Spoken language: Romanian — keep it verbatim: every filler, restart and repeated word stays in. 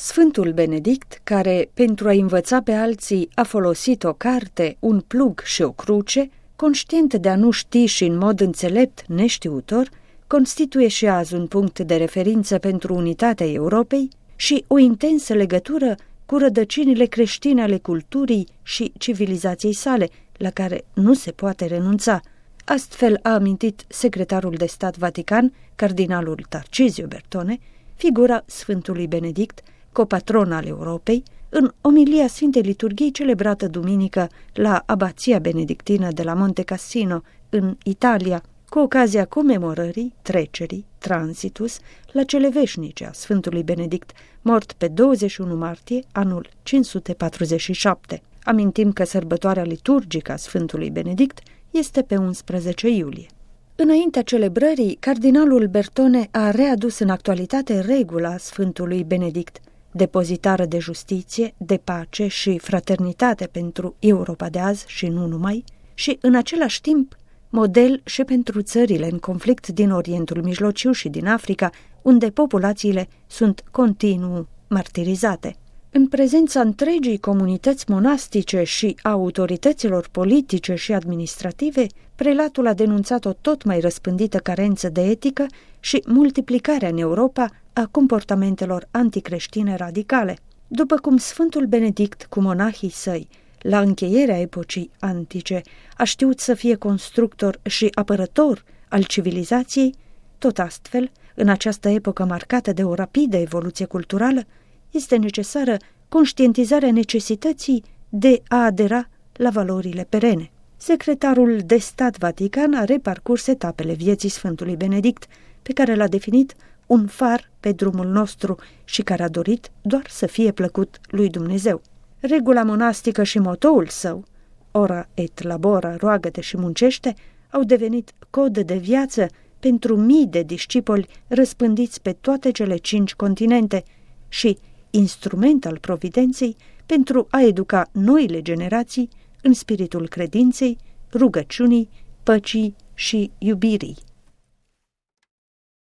Sfântul Benedict, care, pentru a învăța pe alții, a folosit o carte, un plug și o cruce, conștient de a nu ști și în mod înțelept neștiutor, constituie și azi un punct de referință pentru unitatea Europei și o intensă legătură cu rădăcinile creștine ale culturii și civilizației sale, la care nu se poate renunța. Astfel a amintit secretarul de stat Vatican, cardinalul Tarcisio Bertone, figura Sfântului Benedict, copatron al Europei, în omilia Sfintei Liturghii celebrată duminică la Abația Benedictină de la Monte Cassino, în Italia, cu ocazia comemorării, trecerii, transitus, la cele veșnice a Sfântului Benedict, mort pe douăzeci și unu martie, anul cinci sute patruzeci și șapte. Amintim că sărbătoarea liturgică a Sfântului Benedict este pe unsprezece iulie. Înaintea celebrării, cardinalul Bertone a readus în actualitate regula Sfântului Benedict, depozitară de justiție, de pace și fraternitate pentru Europa de azi și nu numai, și în același timp model și pentru țările în conflict din Orientul Mijlociu și din Africa, unde populațiile sunt continuu martirizate. În prezența întregii comunități monastice și a autorităților politice și administrative, prelatul a denunțat o tot mai răspândită carență de etică și multiplicarea în Europa a comportamentelor anticreștine radicale. După cum Sfântul Benedict, cu monahii săi, la încheierea epocii antice, a știut să fie constructor și apărător al civilizației, tot astfel, în această epocă marcată de o rapidă evoluție culturală, este necesară conștientizarea necesității de a adera la valorile perene. Secretarul de stat Vatican a reparcurs etapele vieții Sfântului Benedict, pe care l-a definit un far pe drumul nostru și care a dorit doar să fie plăcut lui Dumnezeu. Regula monastică și motoul său, ora et labora, roagă-te și muncește, au devenit cod de viață pentru mii de discipoli răspândiți pe toate cele cinci continente și instrument al providenței pentru a educa noile generații în spiritul credinței, rugăciunii, păcii și iubirii.